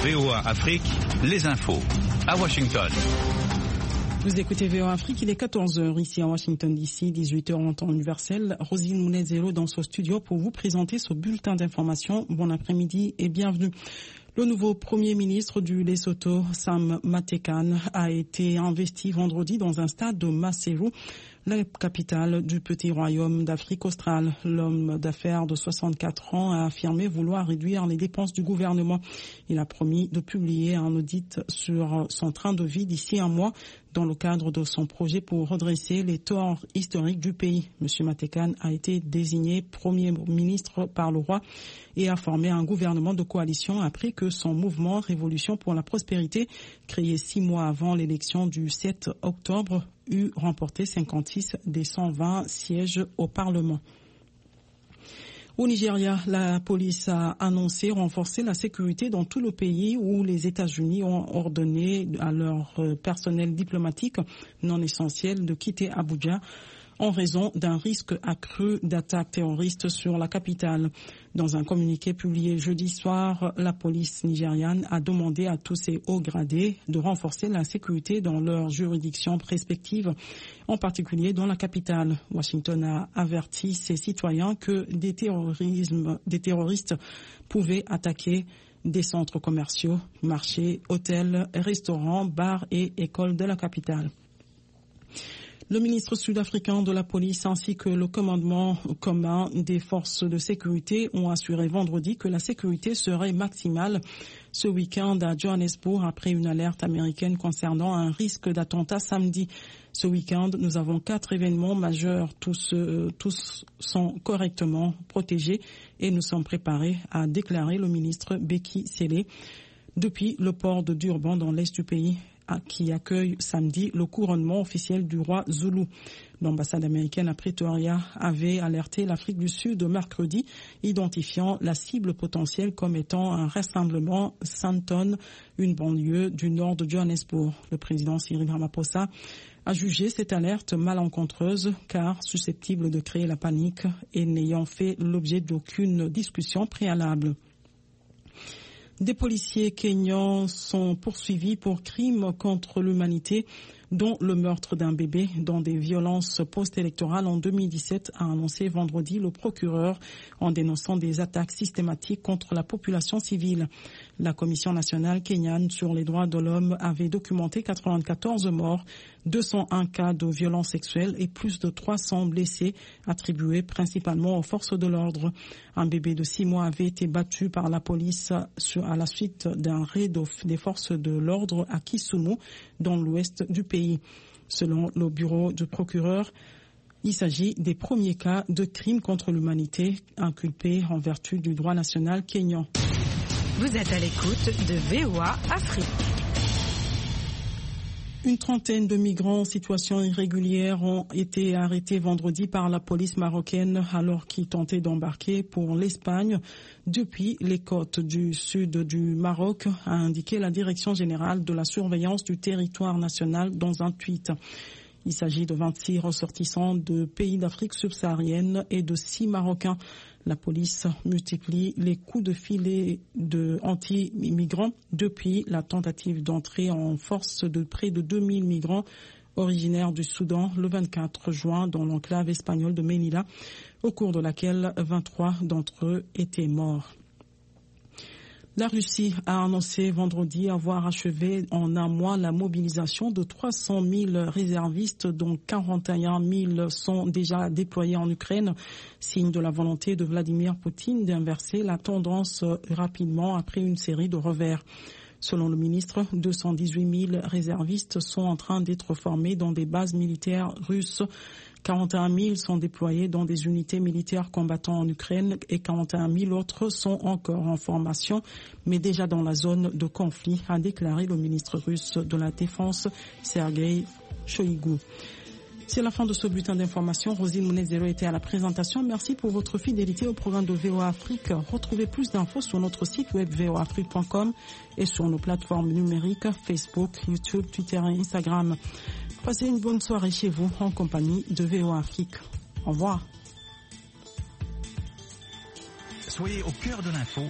VOA Afrique, les infos. À Washington. Vous écoutez VOA Afrique, il est 14h ici à Washington DC, 18h en temps universel. Rosine Mounezero dans ce studio pour vous présenter ce bulletin d'information. Bon après-midi et bienvenue. Le nouveau Premier ministre du Lesotho, Sam Matekane, a été investi vendredi dans un stade de Maseru, la capitale du petit royaume d'Afrique australe. L'homme d'affaires de 64 ans a affirmé vouloir réduire les dépenses du gouvernement. Il a promis de publier un audit sur son train de vie d'ici un mois dans le cadre de son projet pour redresser les torts historiques du pays. M. Matekane a été désigné Premier ministre par le roi et a formé un gouvernement de coalition après que son mouvement Révolution pour la prospérité, créé 6 mois avant l'élection du 7 octobre, eut remporté 56 des 120 sièges au Parlement. Au Nigeria, la police a annoncé renforcer la sécurité dans tout le pays où les États-Unis ont ordonné à leur personnel diplomatique non essentiel de quitter Abuja en raison d'un risque accru d'attaque terroriste sur la capitale. Dans un communiqué publié jeudi soir, la police nigériane a demandé à tous ses hauts gradés de renforcer la sécurité dans leurs juridictions respectives, en particulier dans la capitale. Washington a averti ses citoyens que des terroristes pouvaient attaquer des centres commerciaux, marchés, hôtels, restaurants, bars et écoles de la capitale. Le ministre sud-africain de la police ainsi que le commandement commun des forces de sécurité ont assuré vendredi que la sécurité serait maximale ce week-end à Johannesburg après une alerte américaine concernant un risque d'attentat samedi. Ce week-end, nous avons 4 événements majeurs. Tous sont correctement protégés et nous sommes préparés, a déclaré le ministre Beki Cele depuis le port de Durban dans l'est du pays, qui accueille samedi le couronnement officiel du roi Zulu. L'ambassade américaine à Pretoria avait alerté l'Afrique du Sud mercredi, identifiant la cible potentielle comme étant un rassemblement Sandton, une banlieue du nord de Johannesburg. Le président Cyril Ramaphosa a jugé cette alerte malencontreuse car susceptible de créer la panique et n'ayant fait l'objet d'aucune discussion préalable. Des policiers kenyans sont poursuivis pour crimes contre l'humanité, dont le meurtre d'un bébé dans des violences post-électorales en 2017, a annoncé vendredi le procureur en dénonçant des attaques systématiques contre la population civile. La Commission nationale kenyane sur les droits de l'homme avait documenté 94 morts, 201 cas de violences sexuelles et plus de 300 blessés attribués principalement aux forces de l'ordre. Un bébé de 6 mois avait été battu par la police à la suite d'un raid des forces de l'ordre à Kisumu, dans l'ouest du pays. Selon le bureau du procureur, il s'agit des premiers cas de crimes contre l'humanité inculpés en vertu du droit national kényan. Vous êtes à l'écoute de VOA Afrique. Une trentaine de migrants en situation irrégulière ont été arrêtés vendredi par la police marocaine alors qu'ils tentaient d'embarquer pour l'Espagne depuis les côtes du sud du Maroc, a indiqué la Direction générale de la surveillance du territoire national dans un tweet. Il s'agit de 26 ressortissants de pays d'Afrique subsaharienne et de 6 Marocains. La police multiplie les coups de filet anti-migrants depuis la tentative d'entrée en force de près de 2000 migrants originaires du Soudan le 24 juin dans l'enclave espagnole de Melilla, au cours de laquelle 23 d'entre eux étaient morts. La Russie a annoncé vendredi avoir achevé en un mois la mobilisation de 300 000 réservistes, dont 41 000 sont déjà déployés en Ukraine, signe de la volonté de Vladimir Poutine d'inverser la tendance rapidement après une série de revers. Selon le ministre, 218 000 réservistes sont en train d'être formés dans des bases militaires russes. 41 000 sont déployés dans des unités militaires combattant en Ukraine et 41 000 autres sont encore en formation, mais déjà dans la zone de conflit, a déclaré le ministre russe de la Défense, Sergei Shoigu. C'est la fin de ce bulletin d'information. Rosine Mounezero était à la présentation. Merci pour votre fidélité au programme de VOA Afrique. Retrouvez plus d'infos sur notre site web voafrique.com et sur nos plateformes numériques Facebook, YouTube, Twitter et Instagram. Passez une bonne soirée chez vous en compagnie de VOA Afrique. Au revoir. Soyez au cœur de l'info